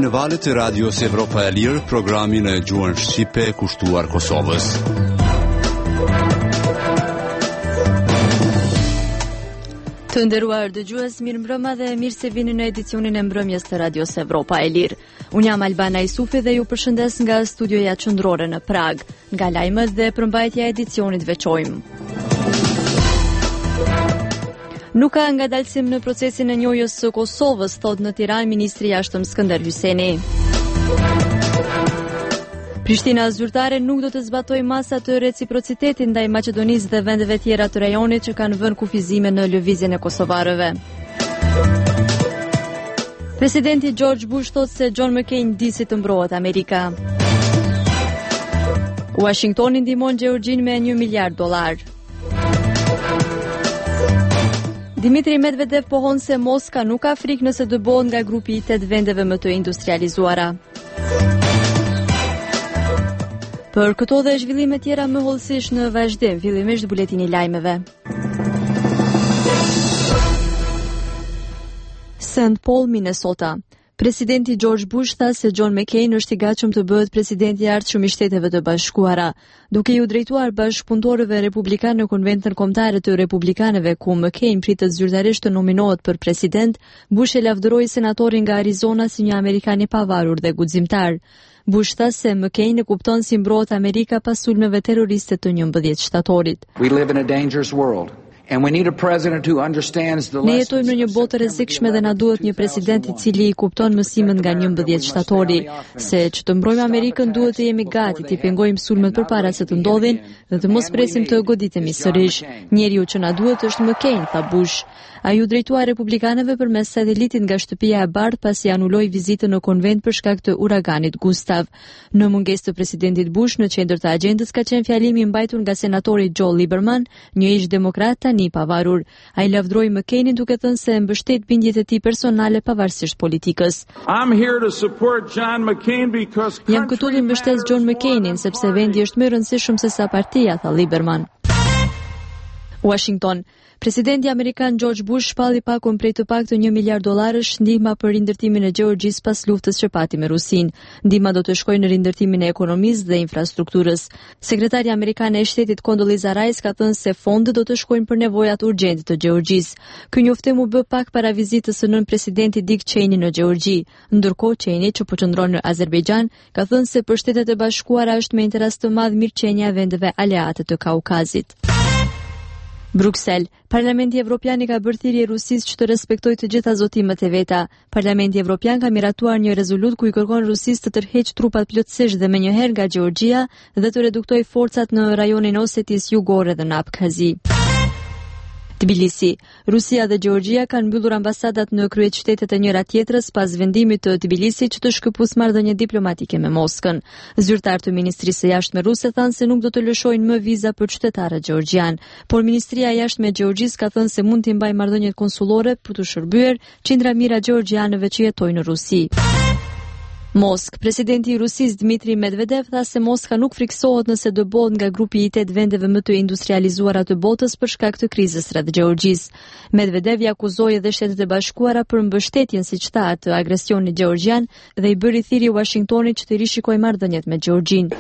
në valët e Radios Evropa e Lirë, programin e gjuhën shqipe kushtuar Kosovës. Të nderuar dëgjues, mirëmbrëma dhe mirë se vini në edicionin e mbrëmjes të Radios Evropa e Lirë. Unë jam Albana Isufi dhe ju përshëndes nga studioja qendrore në Prag. Nga lajmet dhe përmbajtja e edicionit veçojmë. Nuk ka ngadalësim në procesin e njojës së Kosovës, thot në Tiranë ministri i jashtëm Skënder Hyjseni. Prishtina zyrtare nuk do të zbatoj masa të reciprocitetit ndaj Maqedonisë dhe vendeve tjera të rajonit që kanë vënë kufizime në lëvizjen e kosovarëve. Presidenti George Bush thot se John McCain di si të mbrohet Amerika. Washingtoni ndihmon Gjeorgjin me $1 miliard. Dimitri Medvedev pohon se Moska nuk ka frikë nëse dëbohet nga grupi i 8 vendeve më të industrializuara. Për këto dhe zhvillime tjera më hollësish në vazhdim, fillimisht buletini i lajmeve. St. Paul, Minnesota. Presidenti George Bush tha se John McCain është i gatshëm të bëhet presidenti i ardhshëm i Shteteve të Bashkuara. Duke i drejtuar bashkëpunëtorëve republikanë në konventën kombëtare të republikanëve ku McCain pritet zyrtarisht të nominohet për president, Bush e lavdëroi senatorin nga Arizona si një amerikan i pavarur dhe guximtar. Bush tha se McCain e kupton si mbrohet Amerika pas sulmeve terroriste të 11 shtatorit. We live in a dangerous world. And we need a president who understands the lessons. Ne jetojmë në një botë të rrezikshme dhe na duhet një president i cili i kupton mësimet nga 11 shtatori, se që të mbrojmë Amerikën duhet të jemi gati të pengojmë sulmet përpara se të ndodhin dhe të mos presim të goditemi sërish. Njeriu që na duhet është McCain, tha Bush. Ai u drejtua republikanëve përmes satelitit nga shtëpia e bardhë pasi anuloi vizitën në konvent për shkak të uraganit Gustav. Në mungesë të presidentit Bush, në qendër të agjendës ka qenë fjalimi i mbajtur nga senatori Joe Lieberman, një ish demokrat tani pavarur. Ai lavdëroi McCainin duke thënë se mbështet bindjet e tij personale pavarësisht politikës. Jam këtu të mbështes John McCainin sepse vendi është më i rëndësishëm se sa partia, tha Lieberman. Washington. Presidenti amerikan George Bush shpalli pakun prej të paktën $1 miliard ndihma për rindërtimin e Gjeorgjisë pas luftës që pati me Rusinë. Ndihma do të shkojë në rindërtimin e ekonomisë dhe infrastrukturës. Sekretari amerikan e shtetit Condoleezza Rice ka thënë se fondet do të shkojnë për nevojat urgjente të Gjeorgjisë. Ky njoftim u bë pak para vizitës së nën presidentit Dick Cheney në Gjeorgji. Ndërkohë Cheney, që po qëndron në Azerbajxhan, ka thënë se për Shtetet e Bashkuara është me interes të madh mirëqenia e vendeve aleate të Kaukazit. Bruksel. Parlamenti Evropian i ka bërë thirrje Rusisë që të respektojë të gjitha zotimet e veta. Parlamenti Evropian ka miratuar një rezolut ku i kërkon Rusisë të tërheqë trupat plotësisht dhe menjëherë nga Gjeorgjia dhe të reduktojë forcat në rajonin Osetisë Jugore dhe në Abkhazi. Tbilisi. Rusia dhe Gjeorgjia kanë mbyllur ambasadat në kryeqytetet e njëra tjetrës pas vendimit të Tbilisit që të shkëputë marrëdhënie diplomatike me Moskën. Zyrtarët të Ministrisë së Jashtme ruse thanë se nuk do të lëshojnë më viza për qytetarët gjeorgjian, por Ministria e Jashtme e Gjeorgjisë ka thënë se mund të mbajë marrëdhëniet konsullore për të shërbyer qindra mijëra gjeorgjianëve që jetojnë në Rusi. Moskë. Presidenti i Rusisë Dmitri Medvedev tha se Moska nuk friksohet nëse dëbohet nga grupi i 8 vendeve më të industrializuara të botës për shkak të krizës rreth Gjeorgjisë. Medvedev i akuzoi edhe Shtetet e Bashkuara për mbështetjen siç tha të agresionit gjeorgjian dhe i bëri thirrje Washingtonit që të rishikojë marrëdhëniet me Gjeorgjin.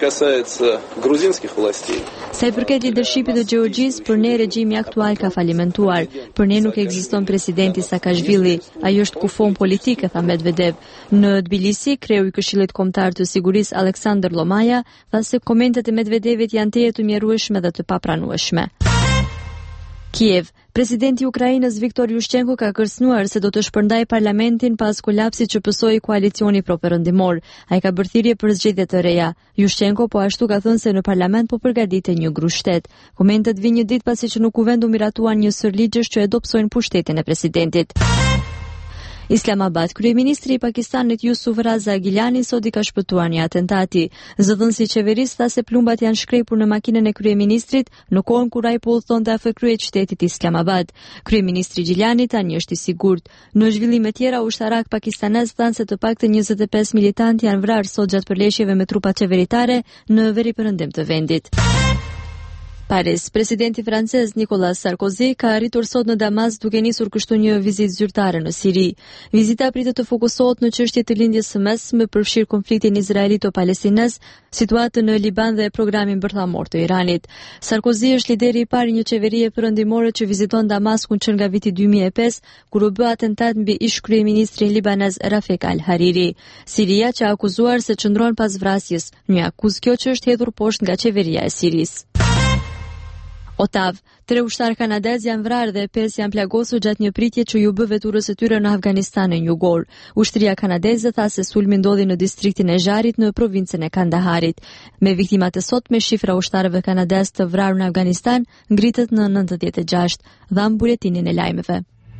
Sa i përket lidershipit të Gjeorgjisë, për ne regjimi aktual ka falimentuar. Për ne nuk ekziston presidenti Saakashvili. Ai është kufon politik, tha Medvedev. Në Tbilisi, kreu i Këshillit Kombëtar të Sigurisë Aleksandr Lomaja tha se komentet e Medvedevit janë të mjerueshme dhe të papranueshme. Kiev. Presidenti i Ukrainës Viktor Yushchenko ka kërcënuar se do të shpërndajë parlamentin pas kolapsit që pësoi koalicioni pro-perëndimor. Ai ka bërë thirrje për zgjedhje të reja. Yushchenko po ashtu ka thënë se në parlament po përgatitej një grushtet. Komentet vijnë një ditë pasi që në kuvent u miratuan një sër ligjesh që e dobësojnë pushtetin e presidentit. Islamabad. Kryeministri i Pakistanit Yusuf Raza Gilani sot i ka shpëtuar një atentati. Zëdhënësi i qeverisë tha se plumbat janë shkrepur në makinën e kryeministrit në kohën kur ai po udhëtonte afër kryeqytetit Islamabad. Kryeministri Gilani tani është i sigurt. Në zhvillime tjera, ushtarak pakistanez thanë se të paktën 25 militantë janë vrarë sot gjatë përleshjeve me trupat qeveritare në veriperëndim të vendit. Paris. Presidenti francez Nicolas Sarkozy ka arritur sot në Damas duke nisur kështu një vizitë zyrtare në Siri. Vizita pritet të fokusohet në çështjet e lindjes së mesme, përfshir konfliktin izraelito-palestinez, situatën në Liban dhe programin bërthamor të Iranit. Sarkozy është lideri i parë i një qeverie perëndimore që viziton Damaskun që nga viti 2005, kur u bë atentat mbi ish kryeministrin libanez Rafik al-Hariri. Siria që akuzuar se çndron pas vrasjes, një akuzë kjo që është hedhur poshtë nga qeveria e Sirisë. Otav, 3 ushtarë kanadez janë vrarë dhe 5 janë plagosur gjatë një pritje që ju bë veturës së tyre në Afganistanin jugor. Ushtria kanadeze tha se sulmi ndodhi në distriktin e Zharit në provincën e Kandaharit. Me viktimat e sotme, shifra ushtarëve kanadez të vrarë në Afganistan ngritet në 96, dham buletinin e lajmeve.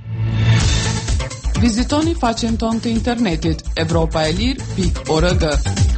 Vizitoni faqen tonë të internetit evropaelir.org.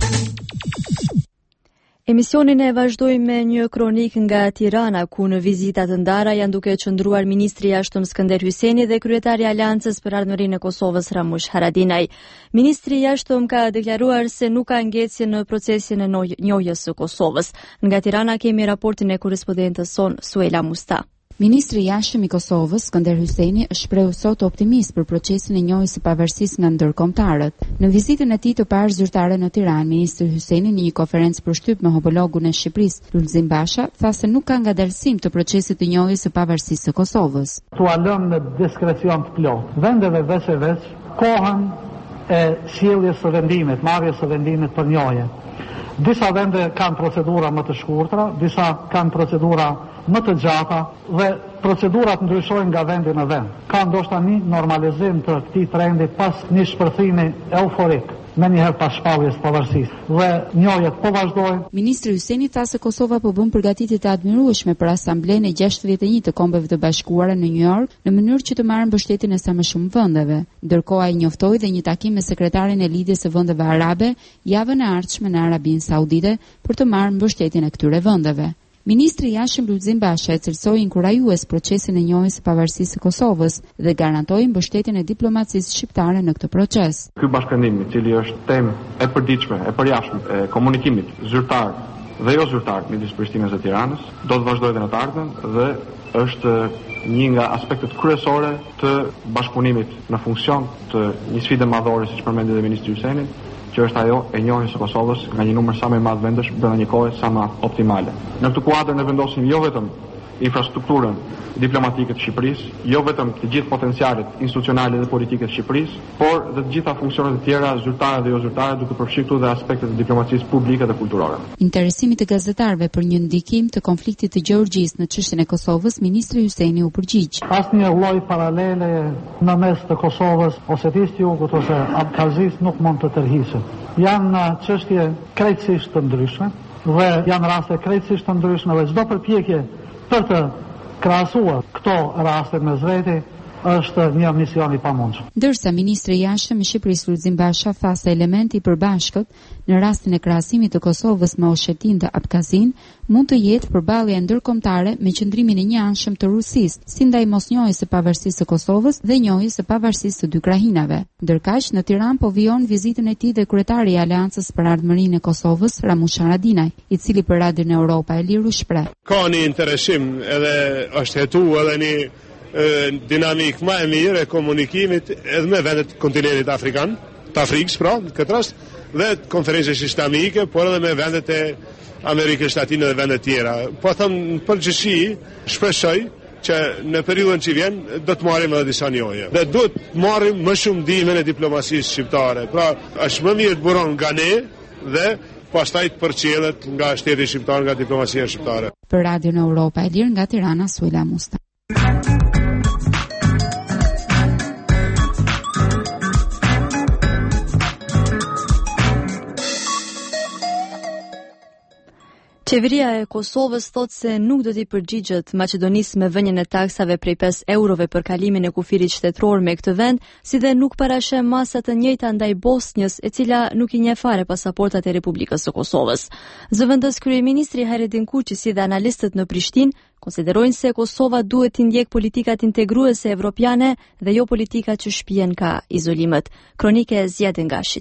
Emisionin e vazhdojmë me një kronik nga Tirana, ku në vizitat të ndara janë duke qëndruar ministri i jashtëm Skënder Hyjseni dhe kryetari i Aleancës për Ardhmërinë e Kosovës Ramush Haradinaj. Ministri i jashtëm ka deklaruar se nuk ka ngjecje në procesin e njohjes së Kosovës. Nga Tirana kemi raportin e korrespondentës son Suela Musta. Ministri i jashtëm i Kosovës, Skënder Hyjseni, është shprehur sot optimist për procesin e njohjes së pavarësisë nga ndërkombëtarët. Në vizitën e tij të parë zyrtare në Tiranë, ministri Hyjseni në një konferencë për shtyp me homologun e Shqipërisë, Lulzim Basha, tha se nuk ka ngadalësim të procesit të njohjes së pavarësisë së Kosovës. Tua lëmë në diskrecion të plotë. Vendeve veç kohën e sjelljes së vendimit, marrjes së vendimit për njohje. Disa vende kanë procedura më të shkurtra, disa kanë procedura më të gjata dhe procedurat ndryshojnë nga vendi në vend. Ka ndoshta një normalizim të këtij trendi pas një shpërthimi euforik, me njëherë pas shpalljes pavarësisë. Dhe njohjet po vazhdojnë. Ministri Hyjseni tha se Kosova po bën përgatitje të admirueshme për Asamblenë e 61 të Kombeve të Bashkuara në New York, në mënyrë që të marrë mbështetjen e sa më shumë vendeve. Ndërkohë ai njoftoi dhe një takim me sekretarin e Lidhjes së Vendeve Arabe javën e ardhshme në Arabinë Saudite për të marrë mbështetjen e këtyre vendeve. Ministri i jashtëm Lulzim Basha e cilësoi inkurajues procesin e njohjes së pavarësisë së Kosovës dhe garantoi mbështetjen e diplomacisë shqiptare në këtë proces. Ky bashkëndim, i cili është temë e përditshme, e përjashtme e komunikimit zyrtar dhe jo zyrtar midis Prishtinës dhe Tiranës, do të vazhdojë në të ardhmen dhe është një nga aspektet kryesore të bashkëpunimit në funksion të një sfide madhore, siç përmendi dhe ministri Hyjseni, që është ajo e njohjes së Kosovës nga një numër sa më i madh vendesh brenda një kohe sa më optimale. Në këtë kuadër ne vendosim jo vetëm infrastrukturën diplomatike të Shqipërisë, jo vetëm të gjithë potencialet institucionale dhe politike të Shqipërisë, por dhe të gjitha funksionet e tjera zyrtare dhe jo zyrtare, duke përfshirë këtu dhe aspektet e diplomacisë publike dhe kulturore. Interesimit të gazetarëve për një ndikim të konfliktit të Gjeorgjisë në çështjen e Kosovës, ministri Hyjseni u përgjigj. Asnjë lloj paralele në mes të Kosovës, Osetisë të Jugut ose Abkhazisë nuk mund të tërhiqet. Janë çështje krejtësisht të ndryshme dhe janë raste krejtësisht të ndryshme dhe çdo përpjekje për të krahasuar këto raste mes vete është një mision i pamundshëm. Ndërsa ministri i jashtëm i Shqipërisë Lulzim Basha tha se elementi i përbashkët në rastin e krahasimit të Kosovës me Oshetin dhe Abkhazin mund të jetë përballja ndërkombëtare me qëndrimin e njëanshëm të Rusisë, si ndaj mosnjohjes së pavarësisë së Kosovës dhe njohjes së pavarësisë së dy krahinave. Ndërkaq në Tiranë po vijon vizitën e tij dhe kryetari i Aleancës për Ardhmërinë e Kosovës Ramush Haradinaj, i cili për Radion Europa e Liru shpreh: Ka një interesim edhe është hetuar edhe një dinamik më e mirë e komunikimit edhe me vendet kontinentit afrikan, të Afrikës pra, në këtë rast, dhe konferencës islamike, por edhe me vendet e Amerikës Latine dhe vendet tjera. Po thëmë në përgjithësi, shpresoj që në periudhën që vjen do të marrim edhe disa njohje. Dhe do të marrim më shumë ndihmën e diplomacisë shqiptare. Pra, është më mirë të buron nga ne dhe pastaj të përcjellet nga shteti shqiptar, nga diplomacia shqiptare. Për Radion Europa e Lirë nga Tirana, Suela Musta. Qeveria e Kosovës thot se nuk do t'i përgjigjet Maqedonisë me vënien e taksave prej 5 eurove për kalimin e kufirit shtetëror me këtë vend, si dhe nuk parashë masa të njëjta ndaj Bosnjës, e cila nuk i njeh fare pasaportat e Republikës së Kosovës. Zëvendës kryeministri Hayrettin Kuqi si dhe analistët në Prishtinë konsiderojnë se Kosova duhet të ndjek politikat integruese evropiane dhe jo politika që shpihen ka izolimet. Kronike e Zjadin Gashit.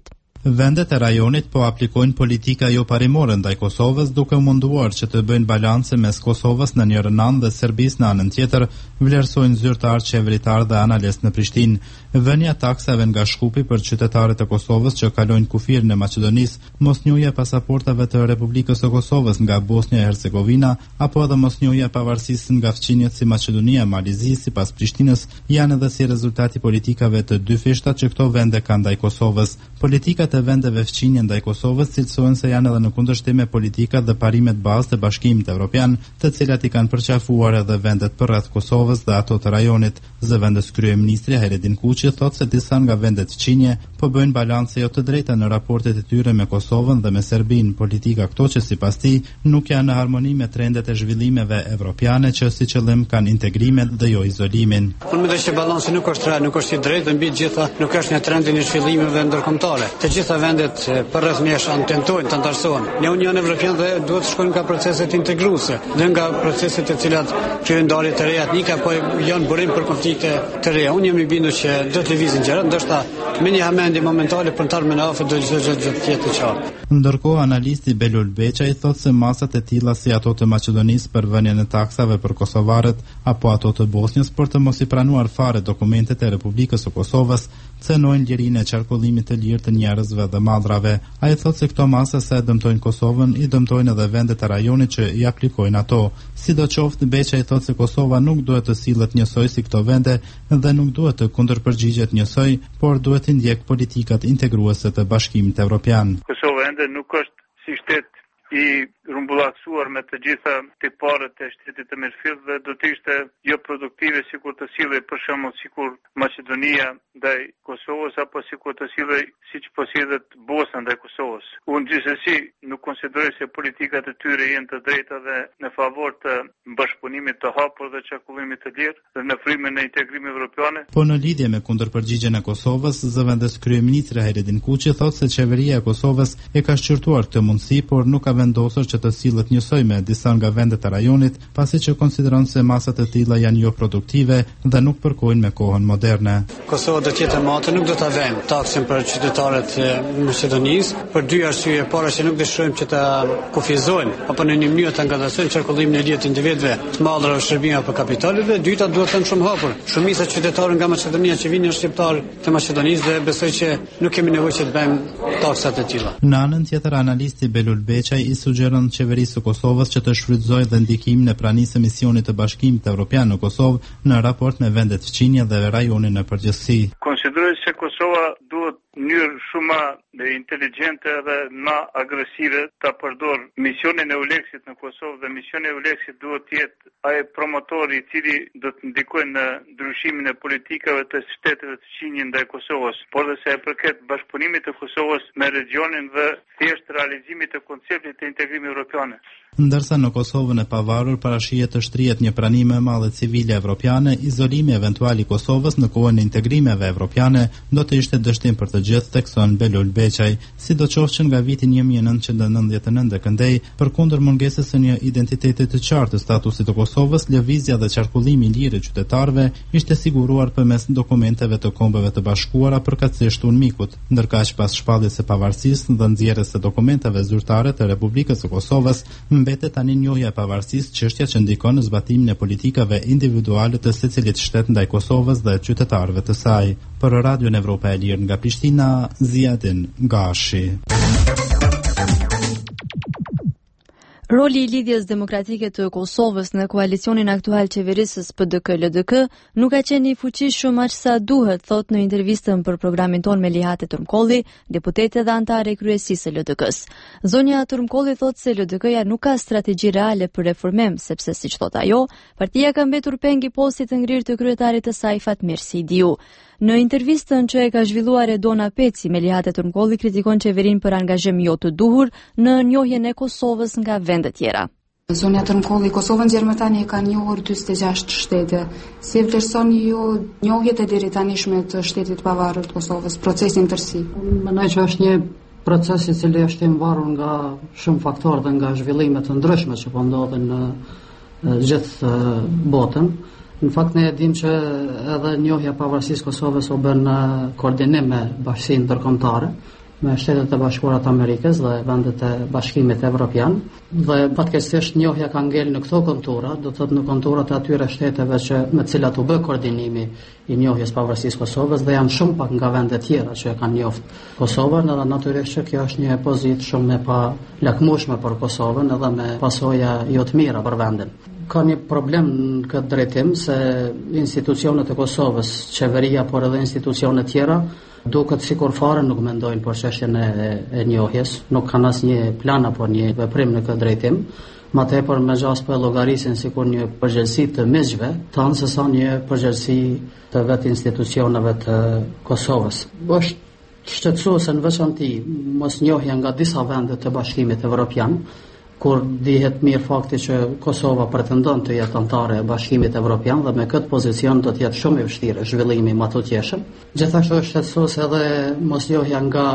Vendet e rajonit po aplikojnë politika jo parimore ndaj Kosovës, duke munduar që të bëjnë balancë mes Kosovës në njërën anë dhe Serbisë në anën tjetër, vlerësojnë zyrtar, qeveritar dhe analist në Prishtinë. Vënia taksave nga Shkupi për qytetarët e Kosovës që kalojnë kufirin e Maqedonisë, mosnjohja e pasaportave të Republikës së Kosovës nga Bosnia e Hercegovina, apo edhe mosnjohja e pavarësisë nga fqinjet si Maqedonia e Malizi sipas Prishtinës, janë edhe si rezultati politikave të dy fishtat që këto vende kanë ndaj Kosovës. Politikat e vendeve fqinje ndaj Kosovës cilësohen se janë edhe në kundërshtim me politikat dhe parimet bazë të Bashkimit Evropian, të cilat i kanë përqafuar edhe vendet përreth Kosovës dhe ato të rajonit. Zëvendës kryeministri Hayreddin Kuçi thotë se disa nga vendet fqinje po bëjnë balancë jo të drejta në raportet e tyre me Kosovën dhe me Serbinë, politika këto që sipas tij nuk janë në harmoni me trendet e zhvillimeve evropiane që si qëllim kanë integrimin dhe jo izolimin. Unë mendoj se balanci nuk është i drejtë mbi të gjitha, nuk është në trendin e zhvillimeve ndërkombëtare. Të gjitha vendet përreth mesh tentojnë të antarësohen në Union Evropian dhe duhet të shkojnë nga proceset integruese dhe nga proceset e cilat kryejnë ndarje të reja etnike apo janë burim për konflikte të reja. Unë jam i bindur që do të lëvizin gjërat, ndoshta me një hamendje momentale për të ardhmen afër do të jetë të qartë. Ndërkohë analisti Belul Beçaj thotë se masat e tilla si ato të Maqedonisë për vënien e taksave për kosovarët apo ato të Bosnjës për të mos i pranuar fare dokumentet e Republikës së Kosovës cenojnë lirinë e qarkullimit të lirë të njerëzve dhe mallrave. Ai thotë se këto masa sa e dëmtojnë Kosovën, i dëmtojnë edhe vendet e rajonit që i aplikojnë ato. Sidoqoftë, Beçaj thotë se Kosova nuk duhet të sillet njësoj si këto vende dhe nuk duhet të kundërpërgjigjet njësoj, por duhet të ndjek politikat integruese të Bashkimit Evropian. Kosova ende nuk është si shtet i rumbullaksuar me të gjitha tiparët e shtetit të Mirfill dhe do të ishte jo produktive sikur të sillej për shembull sikur Maqedonia ndaj Kosovës apo sikur të sillej siç po sillet Bosna ndaj Kosovës. Unë gjithsesi nuk konsideroj se politikat e tyre janë të drejta dhe në favor të bashkëpunimit të hapur dhe qarkullimit të lirë dhe në frymën e integrimit evropian. Po në lidhje me kundërpërgjigjen e Kosovës, zëvendës kryeministri Hayreddin Kuçi thotë se qeveria e Kosovës e ka shqyrtuar këtë mundësi, por nuk ka vendosur që të sillet njësoj me disa nga vendet e rajonit, pasi që konsideron se masat e tilla janë jo produktive dhe nuk përkojnë me kohën moderne. Kosova do të jetë matë, nuk do ta vënë taksin për qytetarët e Maqedonisë për dy arsye. Para që nuk dëshirojmë që ta kufizojnë apo në një mënyrë të angažojnë qarkullimin e lirë të individëve të mallrave shërbime apo kapitaleve. Dyta duhet të jenë shumë hapur. Shumica qytetarë nga Maqedonia që vinë shqiptar të Maqedonisë dhe besoj që nuk kemi nevojë që të bëjmë taksat e tilla. Në anën tjetër, analisti Belul Beçaj i sugjeron qeverisë së Kosovës që të shfrytëzojë dhe ndikimin e pranisë së misionit të Bashkimit Evropian në Kosovë në raport me vendet fqinje dhe rajonin në përgjithësi. Konsideroj se Kosova duhet në mënyrë shumë më inteligjente dhe më agresive ta përdor misionin e Euleksit në Kosovë dhe misioni e Euleksit duhet të jetë ai promotori i cili do të ndikojë në ndryshimin e politikave të shteteve të fqinje ndaj Kosovës, por dhe sa e përket bashkëpunimit të Kosovës me regionin dhe thjesht realizimit të konceptit të integrimit evropian. Ndërsa në Kosovën e pavarur parashihet të shtrihet një pranim më e madhe civile evropiane, izolimi eventual i Kosovës në kohën e integrimeve evropiane do të ishte dështim për të gjithë, thekson Belul Beçaj, sidoqoftë që nga viti 1999 këndej, përkundër mungesës së një identiteti të qartë të statusit të Kosovës, lëvizja dhe qarkullimi i lirë i qytetarëve ishte siguruar përmes dokumenteve të Kombeve të Bashkuara përkatësisht UNMIK-ut, ndërkaq pas shpalljes së pavarësisë dhe nxjerrjes së dokumenteve zyrtare të Republikës së Kosovës, mbetet tani njohja e pavarësisë, çështja që ndikon në zbatimin e politikave individuale të secilit shtet ndaj Kosovës dhe qytetarëve të saj. Për Radion Evropa e Lirë nga Prishtina, Ziadin Gashi. Roli i lidhjes demokratike të Kosovës në koalicionin aktual qeverisës PDK-LDK nuk ka qenë i fuqishëm aq sa duhet, thot në intervistën për programin ton me Lihat Turmkolli, deputete dhe antare e kryesisë së LDK-s. Zonja Turmkolli thot se LDK-ja nuk ka strategji reale për reformim, sepse siç thot ajo, partia ka mbetur peng i postit të ngrirë të kryetarit të saj Fatmir Sidiu. Në intervistën që e ka zhvilluar Edona Peci me Lihat Turmkolli kritikon qeverinë për angazhim jo të duhur në njohjen e Kosovës nga vende tjera. Zonja Turmkolli, Kosovën deri më tani ka njohur 46 shtete. Si vlerësoni ju njohjet e deri tanishme të shtetit pavarur të Kosovës, procesin tërësi? Mendoj që është një proces i cili është i mbarur nga shumë faktorë dhe nga zhvillime të ndryshme që po ndodhin në gjithë botën. Në fakt ne e dim që edhe njohja pavarësisë Kosovës u bën në koordinim me bashkësinë ndërkombëtare, me Shtetet e Bashkuara të Amerikës dhe vendet e Bashkimit Evropian, dhe fatkeqësisht njohja ka ngel në këto kontura, do të thotë në konturat e atyre shteteve që me të cilat u bë koordinimi i njohjes pavarësisë Kosovës, dhe janë shumë pak nga vende tjera që e kanë njoft Kosovën, edhe natyrisht që kjo është një pozitë shumë e pa lakmueshme për Kosovën edhe me pasoja jo të mira për vendin. Ka një problem në këtë drejtim se institucionet e Kosovës, qeveria, por edhe institucionet tjera, duket sikur fare nuk mendojnë për çështjen e njohjes, nuk kanë asnjë plan apo një veprim në këtë drejtim, ma tepër me gjas po e llogarisin sikur një përgjegjësi të miqve, tanë se sa një përgjegjësi të vetë institucioneve të Kosovës. Është shqetësuese në veçanti mosnjohja nga disa vende të Bashkimit Evropian, kur dihet mirë fakti që Kosova pretendon të jetë anëtare e Bashkimit Evropian dhe me këtë pozicion do të jetë shumë i vështirë zhvillimi i matutjeshëm. Gjithashtu është shqetësuese edhe mosnjohja nga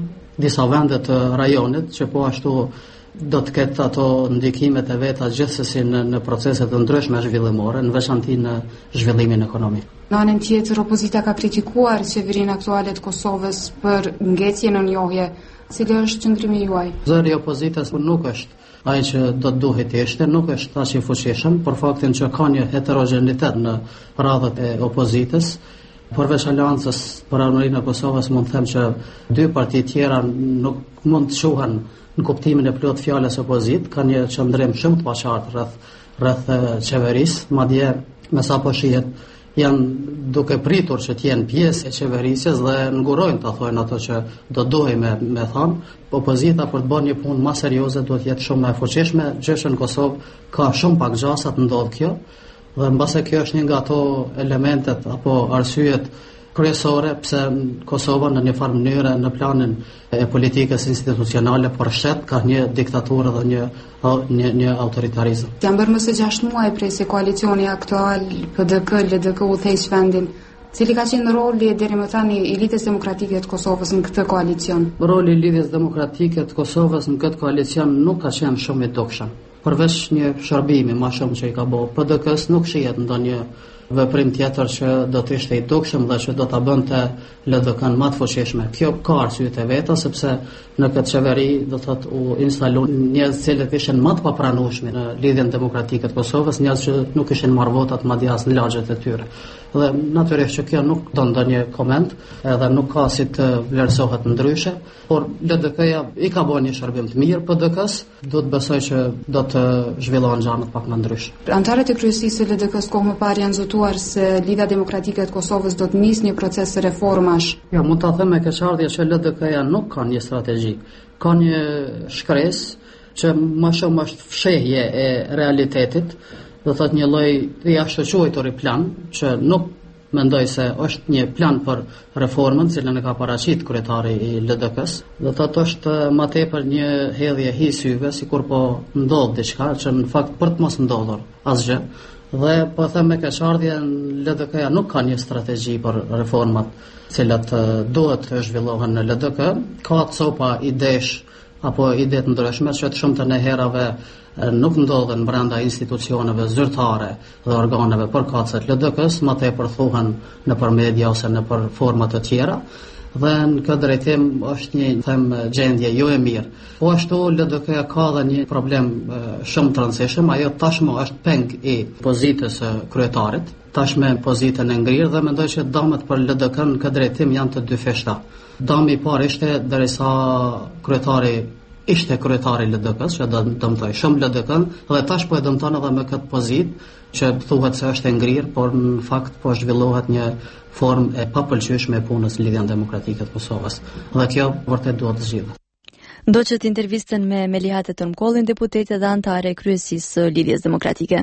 disa vende të rajonit që po ashtu do të ketë ato ndikimet e veta gjithsesi në procese të ndryshme zhvillimore, në veçanti në zhvillimin ekonomik. Në anën tjetër, opozita ka kritikuar qeverinë aktuale të Kosovës për ngjecjen në njohje. Cili është qëndrimi juaj? Zëri i opozitës nuk është ai që do të duhet të ishte, nuk është aq i fuqishëm, për faktin që ka një heterogenitet në radhët e opozitës. Përveç Aleancës për Armërinë e Kosovës, mund të them që dy parti tjera nuk mund të quhen në kuptimin e plot fjalës opozit, ka një qëndrim shumë të paqartë rreth qeverisë, madje me sa po shihet janë duke pritur që të jenë pjesë e qeverisjes dhe ngurojnë të thojnë ato që do duhej me thonë. Opozita për të bërë një punë më serioze duhet të jetë shumë më e fuqishme, gjë që në Kosovë ka shumë pak gjasa të ndodh kjo, dhe mbase kjo është një nga ato elementet apo arsyet kryesore pse Kosova në një farë mënyrë në planin e politikës institucionale përshtet ka një diktaturë dhe një autoritarizëm. Janë bërë më së 6 muaj prej se koalicioni aktual PDK-LDK u thejsh vendin. Cili ka qenë roli deri më tani i Lidhjes Demokratike të Kosovës në këtë koalicion? Roli i Lidhjes Demokratike të Kosovës në këtë koalicion nuk ka qenë shumë i dukshëm. Përveç një shërbimi më shumë që i ka bërë PDK-s, nuk shihet ndonjë veprim tjetër që do të ishte i dukshëm dhe që do ta bënte LDK-n më të fuqishme. Kjo ka arsyet e veta, sepse në këtë qeveri do thotë u instalon njerëz që ishin më të papranueshëm në Lidhjen Demokratike të Kosovës, njerëz që nuk kishin marrë votat madje as në lagjet e tyre. Dhe natyrisht që kjo nuk do ndonjë koment, edhe nuk ka si të vlerësohet ndryshe, por LDK-ja i ka bërë një shërbim të mirë PDK-s, do të besoj që do të zhvillohen gjërat pak më ndryshe. Antarët e kryesisë së LDK-s kohë më parë janë zotuar se Lidhja Demokratike të Kosovës do të nisë një proces reformash. Ja, mund ta them me keqardhje që LDK-ja nuk ka një strategji, ka një shkresë që më shumë është fshehje e realitetit, do thotë një lloj i jashtëquajtur i plan që nuk mendoj se është një plan për reformën, cilën e ka paraqit kryetari i LDK-s. Do thotë është më tepër një hedhje hi syve, sikur po ndodh diçka që në fakt për të mos ndodhur asgjë. Dhe po them me keqardhje, LDK-ja nuk ka një strategji për reformat, cilat duhet të zhvillohen në LDK. Ka copa idesh apo ide të ndryshme që të shumtën e herave nuk ndodhen brenda institucioneve zyrtare dhe organeve përkatëse LDK-s, më tepër thuhen nëpër media ose nëpër forma të tjera. Dhe në këtë drejtim është një gjendje jo e mirë. Po ashtu LDK-ja ka dhe një problem shumë të rëndësishëm, ajo tashmë është peng i pozitës së kryetarit, tashmë pozitën e ngrirë, dhe mendoj që damet për LDK-n në këtë drejtim janë të dyfishta. Dami i parë ishte derisa kryetari ishte kryetari i LDK-s, që dëmtoi shumë LDK-n, dhe tash po e dëmton edhe me këtë pozitë që thuhet se është e ngrirë, por në fakt po zhvillohet një formë e papëlqyeshme e punës në Lidhjen Demokratike të Kosovës. Dhe kjo vërtet duhet të zgjidhet. Ndoqët intervistën me Melihat Tërmkollin, deputete dhe antare e kryesisë së Lidhjes Demokratike.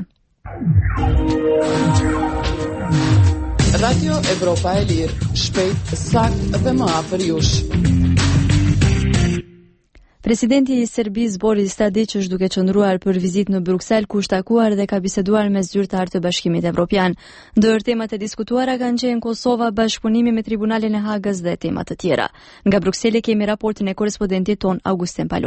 Radio Evropa e Lirë, shpejt, sakt dhe më afër jush. Presidenti i Serbisë Boris Tadić është duke qëndruar për vizitë në Bruksel, ku është takuar dhe ka biseduar me zyrtar të Bashkimit Evropian. Ndër temat e diskutuara kanë qenë Kosova, bashkëpunimi me Tribunalin e Hagës dhe tema të tjera. Nga Brukseli kemi raportin e korrespondentit ton Augustin Palokaj.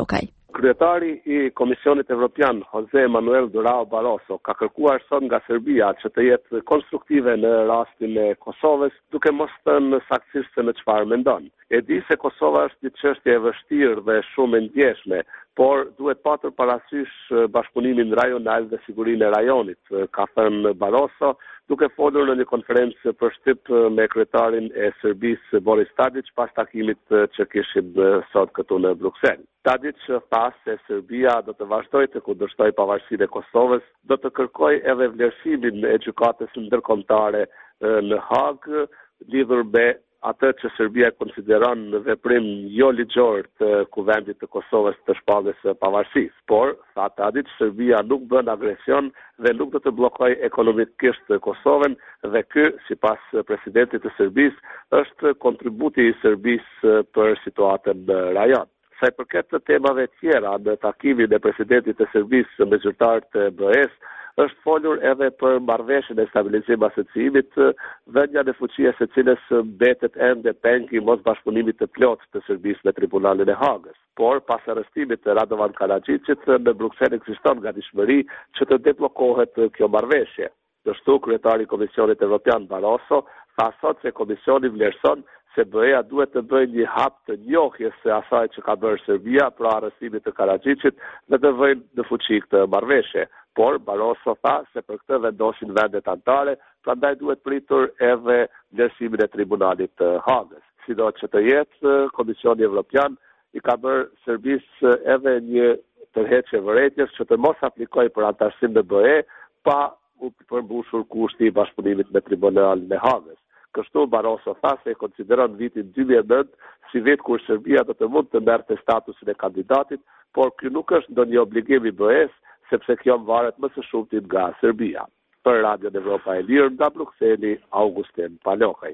Kryetari I Komisionit Evropian, Jose Manuel Durao Barroso, ka kërkuar sot nga Serbia që të jetë konstruktive në rastin e Kosovës, duke mos thënë saktësisht se në çfarë mendon. E di se Kosova është një çështje e vështirë dhe shumë e ndjeshme, por duhet patur parasysh bashkëpunimin rajonal dhe sigurinë e rajonit, ka thënë Barroso, duke folur në një konferencë për shtyp me kryetarin e Serbisë Boris Tadić pas takimit që kishim sot këtu në Bruksel. Tadić tha se Serbia do të vazhdojë të kundërshtojë pavarësinë e Kosovës, do të kërkojë edhe vlerësimin e gjykatës ndërkombëtare në Hagë lidhur me atë që Serbia konsideron veprim jo ligjor të Kuvendit të Kosovës të shpalljes së pavarësisë, por tha Tadić, Serbia nuk bën agresion dhe nuk do të bllokojë ekonomikisht Kosovën dhe ky, sipas presidentit të Serbisë, është kontributi I Serbisë për situatën në rajon. Sa I përket të temave tjera në takimin e presidentit të Serbisë me zyrtarët e BE-s, është folur edhe për marrëveshjen e stabilizim asociimit, vënia në fuqi e së cilës mbetet ende pengi mos bashkëpunimit të plotë të Serbisë me Tribunalin e Hagës. Por pas arrestimit të Radovan Karađićit, në Bruksel ekziston gatishmëri që të debllokohet kjo marrëveshje. Kështu kryetari I Komisionit Evropian Barroso tha sot se komisioni vlerëson se BE-ja duhet të bëjë një hap të njohjes së asaj që ka bërë Serbia për arrestimit të Karađićit dhe të vëjnë në fuqi këtë marrëveshje. Por Barroso tha se për këtë vendosin vendet anëtare, prandaj duhet pritur edhe vlerësimin e Tribunalit të Hagës. Sido që të jetë, Komisioni Evropian I ka bërë Serbisë edhe një tërheqje vërejtjes që të mos aplikojë për anëtarësim në BE pa u përmbushur kushti I bashkëpunimit me Tribunalin e Hagës. Kështu Barroso tha se konsideron vitin 2009 si vit kur Serbia do të mund të merrte statusin e kandidatit, por ky nuk është ndonjë obligim I BE-s, sepse kjo varet më së shumti nga Serbia. Për Radio Evropa e Lirë nga Brukseli, Augustin Palokaj.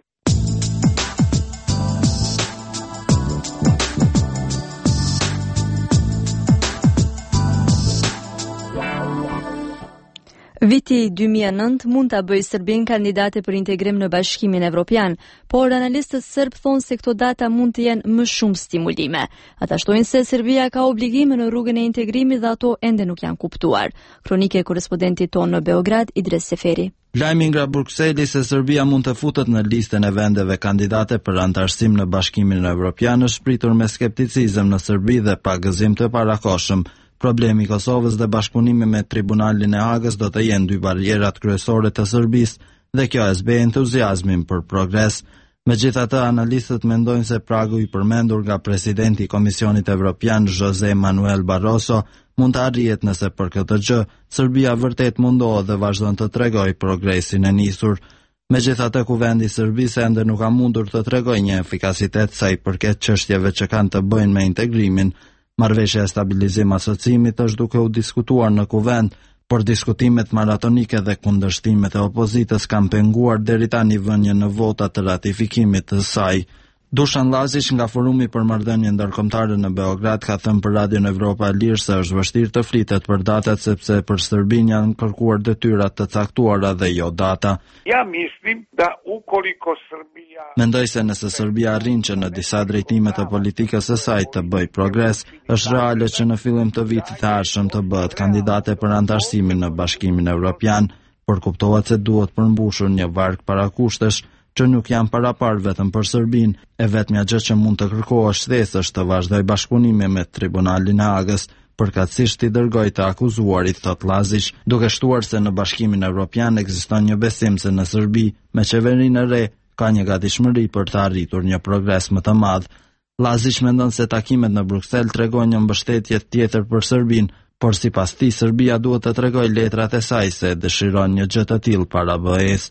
Viti 2009 mund ta bëjë Serbinë kandidate për integrim në Bashkimin Evropian, por analistët serb thonë se këto data mund të jenë më shumë stimulime. Ata shtojnë se Serbia ka obligime në rrugën e integrimit dhe ato ende nuk janë kuptuar. Kronike e korrespondentit tonë në Beograd, Idris Seferi. Lajmi nga Brukseli se Serbia mund të futet në listën e vendeve kandidate për antarësim në Bashkimin Evropian është pritur me skepticizëm në Serbi dhe pa gëzim të parakohshëm. Problemi I Kosovës dhe bashkëpunimi me Tribunalin e Hagës do të jenë dy barierat kryesore të Serbisë dhe kjo e zbe entuziazmin për progres. Megjithatë, analistët mendojnë se pragu I përmendur nga presidenti I Komisionit Evropian Jose Manuel Barroso mund të arrihet nëse për këtë gjë Serbia vërtet mundohet dhe vazhdon të tregojë progresin e nisur. Megjithatë, Kuvendi I Serbisë ende nuk ka mundur të tregojë një efikasitet sa I përket çështjeve që kanë të bëjnë me integrimin. Marrëveshja e stabilizim asociimit është duke u diskutuar në Kuvend, por diskutimet maratonike dhe kundërshtimet e opozitës kanë penguar deri tani vënien në vota të ratifikimit të saj. Dušan Lazić nga Forumi për Marrëdhënie Ndërkombëtare në Beograd ka thënë për Radio Evropa e Lirë se është vështirë të flitet për datat sepse për Serbinë janë kërkuar detyra të caktuara dhe jo data. Mendoj se nëse Serbia arrin që në disa drejtime të politikës së saj të bëjë progres, është reale që në fillim të vitit të ardhshëm të bëhet kandidate për antarësimin në Bashkimin Evropian, por kuptohet se duhet përmbushur një varg parakushtesh që nuk janë parapar vetëm për Serbinë, e vetmja gjë që mund të kërkohet shtesë është të vazhdojë bashkëpunimi me Tribunalin e Hagës, përkatësisht I dërgoj të akuzuarit, thot Lazić, duke shtuar se në Bashkimin Evropian ekziston një besim se në Serbi, me qeverinë e re, ka një gatishmëri për të arritur një progres më të madh. Lazić mendon se takimet në Bruksel tregojnë një mbështetje tjetër për Serbinë, por sipas tij Serbia duhet të tregojë letrat e saj se dëshiron një gjë të tillë para BE-s.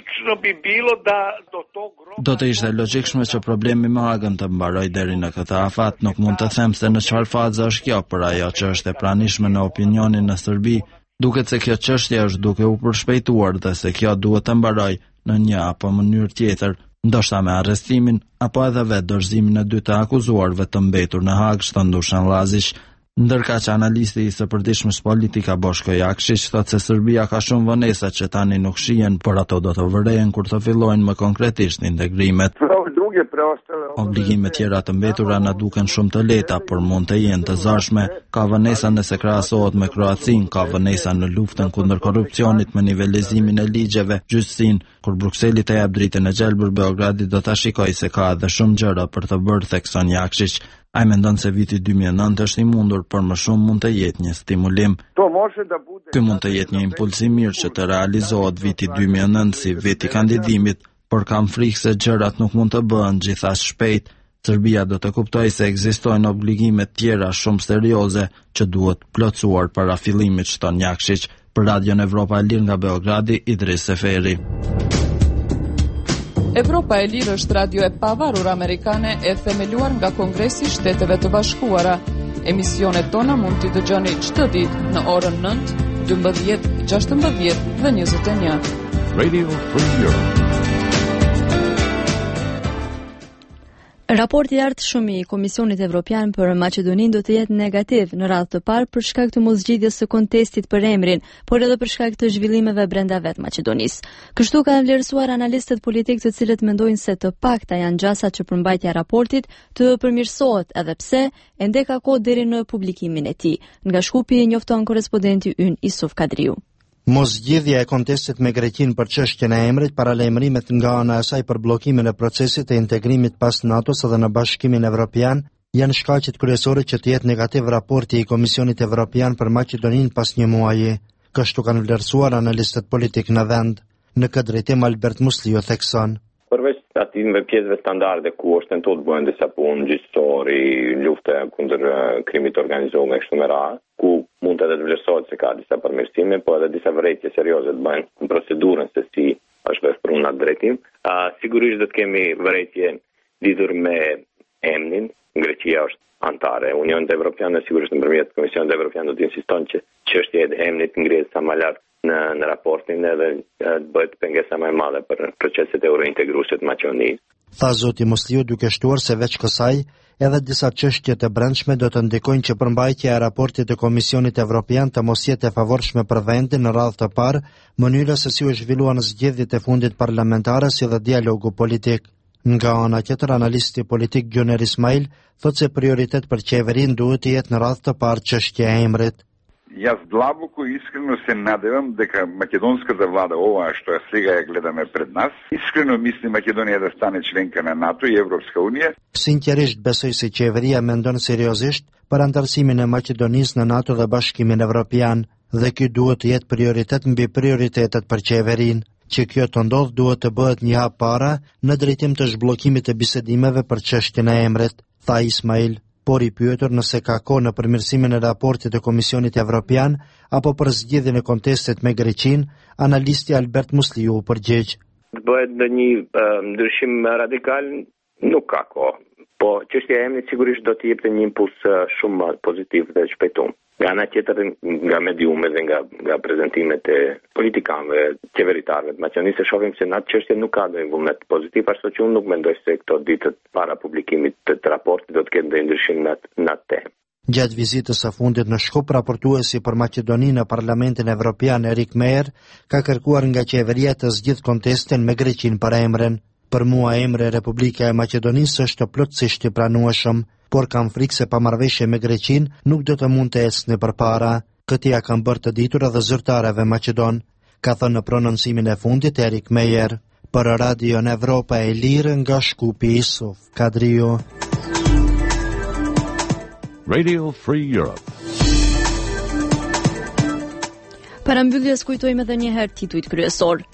Do të ishte logjikshme që problemi me Hagën të mbaroj deri në këtë afat, nuk mund të them se në çfarë faze është kjo, por ajo që është e pranishme në opinionin në Serbi, duket se kjo çështje është duke u përshpejtuar dhe se kjo duhet të mbaroj në një apo mënyrë tjetër, ndoshta me arrestimin apo edhe vetë dorëzimin e dy të akuzuarve të mbetur në Hagë, shton Dušan Lazić. Ndërka që analisti i së përditshmës politika Boshko Jakšić thotë se Serbia ka shumë vonesa që tani nuk shihen, por ato do të vërejnë kur të fillojnë më konkretisht integrimet. Obligimet tjera të mbetura na duken shumë të lehta, por mund të jenë të zarshme. Ka vonesa nëse krahasohet me Kroacinë, ka vonesa në luftën kundër korrupsionit, me nivelizimin e ligjeve, gjyqësinë. Kur Brukseli të jap dritën e gjelbër, Beogradi do ta shikojë se ka edhe shumë gjëra për të bërë, thekson Jakšić. Ai mendon se viti 2009 është i mundur, por më shumë mund të jetë një stimulim. Ky mund të jetë një impuls i mirë që të realizohet viti 2009 si viti kandidimit, por kam frikë se gjërat nuk mund të bëhen gjithashtu shpejt. Serbia do të kuptojë se ekzistojnë obligime tjera shumë serioze që duhet plotësuar para fillimit, shton Jakšić. Për Radion Evropa e Lirë nga Beogradi, Idris Seferi. Evropa e Lirë është radio e pavarur amerikane e themeluar nga Kongresi i Shteteve të Bashkuara. Emisionet tona mund t'i dëgjoni çdo ditë në orën 9, 12, 16 dhe 21. Radio Free Europe. Raporti i artëshëm i Komisionit Evropian për Maqedoninë do të jetë negativ në radhë të parë për shkak të moszgjidhjes së kontestit për emrin, por edhe për shkak të zhvillimeve brenda vetë Maqedonisë. Kështu kanë vlerësuar analistët politik, të cilët mendojnë se të pakta janë gjasat që përmbajtja e raportit të përmirësohet, edhe pse ende ka kohë deri në publikimin e tij. Nga Shkupi njofton korrespondenti ynë Isuf Kadriu. Moszgjidhja e kontestit me Greqinë për çështjen e emrit, paralajmërimet nga ana e saj për bllokimin e procesit të integrimit pas NATO-s dhe në Bashkimin Evropian, janë shkaqet kryesore që të jetë negativ raporti i Komisionit Evropian për Maqedoninë pas një muaji. Kështu kanë vlerësuar analistët politik në vend. Në këtë drejtim Albert Musliu thekson: Përveç atyve pjesëve standarde ku është tentuar të bëhen disa punë gjyqësori, lufta kundër krimit të organizuar me kështu me radhë, ku mund edhe të vlerësohet se ka disa përmirësime, po edhe disa vërejtje serioze të bëhen në procedurën se si është vepruar në atë drejtim. Sigurisht do të kemi vërejtje lidhur me emrin. Greqia është antare e Unionit Evropian, sigurisht nëpërmjet Komisionit Evropian do të insiston që çështja e emrit ngrihet sa më lart në raportin edhe bëhet pengesa më e madhe për proceset eurointegruese të Maqedonisë. Tha zoti Musliu, duke shtuar se veç kësaj, edhe disa çështje të brendshme do të ndikojnë që përmbajtja e raportit të Komisionit Evropian të mos jetë e favorshme për vendin në radhë të parë, mënyra se si u zhvilluan zgjedhjet e fundit parlamentare si dhe dialogu politik. Nga ana tjetër, analisti politik Gjuner Ismail thotë se prioritet për qeverinë duhet të jetë në radhë të parë çështja e emrit. Јас длабоко искрено се надевам дека македонската влада, ова што сега ја гледаме пред нас, искрено мисли Македонија да стане членка на НАТО и Европска Унија. Sinqerisht besoj se qeveria mendon seriozisht për antarësimin e Maqedonisë në NATO dhe Bashkimin Evropian, dhe ky duhet të jetë prioritet mbi prioritetet për qeverinë. Që kjo të ndodh duhet të bëhet një hap para në drejtim të zhbllokimit të bisedimeve për çështjen e emrit, tha Ismail. Por i pyetur nëse ka kohë në përmirësimin e raportit të Komisionit Evropian apo për zgjedhjen e kontestit me Greqinë, analisti Albert Musliu përgjigj: Të bëhet një ndryshim radikal, nuk ka kohë, po çështja e emrit sigurisht do të jepte një impuls shumë pozitiv dhe shpejtum. Nga ana tjetër, nga mediumet dhe nga prezantimet e politikanëve, qeveritarëve të Maqedonisë, shohim se në atë çështje nuk ka ndonjë vullnet pozitiv, ashtu që unë nuk mendoj se këto ditët para publikimit të raportit do të ketë ndonjë ndryshim në atë temë. Gjatë vizitës së fundit në Shkup, raportuesi për Maqedoninë në Parlamentin Evropian Erik Meyer ka kërkuar nga qeveria të zgjidhë kontestin me Greqinë për emrin. Për mua emri Republika e Maqedonisë është plotësisht i pranueshëm, por kam frikë se pamarrëveshja me Greqinë nuk do të mund të ecë përpara. Këtë ja kanë bërë të ditur edhe zyrtarëve maqedon, ka thënë në prononcimin e fundit Erik Meyer. Për Radion Evropa e Lirë nga Shkupi, Isuf Kadriu. Radio Free Europe. Para mbylljes kujtojmë edhe një herë titujt kryesor.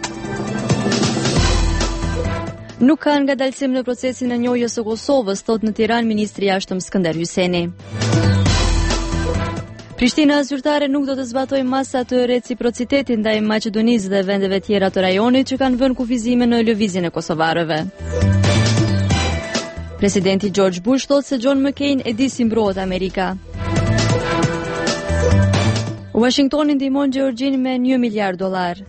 Nuk ka ngadalësim në procesin e njohjes së Kosovës, thot në Tiranë ministri i jashtëm Skënder Hyseni. Prishtina zyrtare nuk do të zbatojë masa të reciprocitetit ndaj Maqedonisë dhe vendeve tjera të rajonit që kanë vënë kufizime në lëvizjen e kosovarëve. Presidenti George Bush thot se John McCain e di si mbrohet Amerika. Washingtoni ndihmon Gjeorgjin me $1 miliard.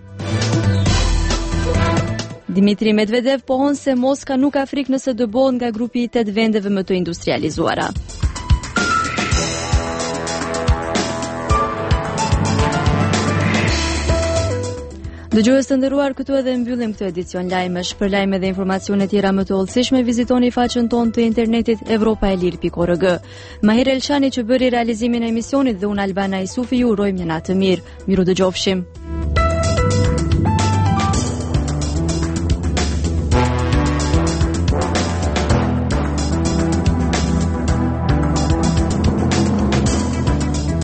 Dmitri Medvedev pohon se Moska nuk ka frikë nëse dëbohet nga grupi i 8 vendeve më të industrializuara. Dëgjues të nderuar, këtu edhe mbyllim këtë edicion lajmesh. Për lajme dhe informacione tjera më të hollësishme, vizitoni faqen tonë të internetit evropaelir.org. Mahir Elshani që bëri realizimin e emisionit dhe unë Albana Isufi ju urojmë një natë të mirë. Miru dëgjofshim.